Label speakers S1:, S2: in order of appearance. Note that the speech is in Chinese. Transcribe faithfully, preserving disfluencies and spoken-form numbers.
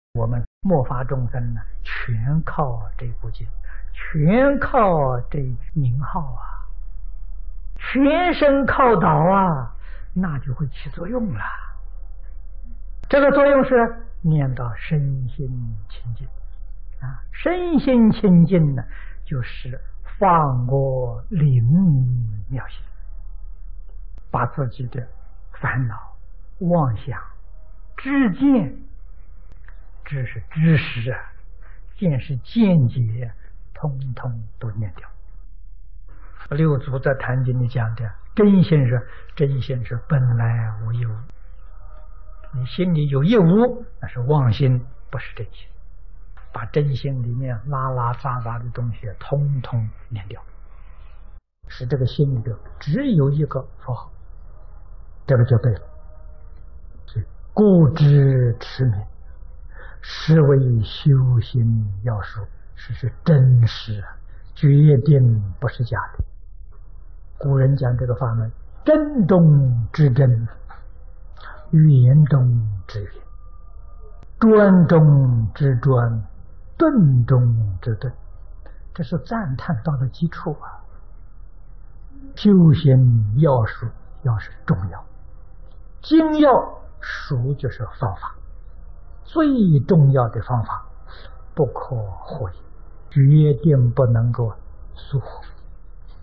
S1: 我们末法众生呢，全靠这部经，全靠这名号啊，全身靠倒啊，那就会起作用了。这个作用是念到身心清净啊，身心清净呢，就是放过灵妙心，把自己的烦恼、妄想、知见，知是知识啊，见是见解，通通都念掉。六祖在《坛经》里讲的真心是真心是本来无一物，你心里有一物，那是妄心，不是真心。把真心里面拉拉杂杂的东西通通念掉，使这个心里头只有一个佛号，这个就对了。所以固执持名，是为修行要素，是是真实，决定不是假的。古人讲这个法门，真中之真，圆中之圆，专中之专，顿中之顿，这是赞叹到的基础啊。修行要术，要是重要，精要术就是方法，最重要的方法不可或缺，决定不能够疏忽。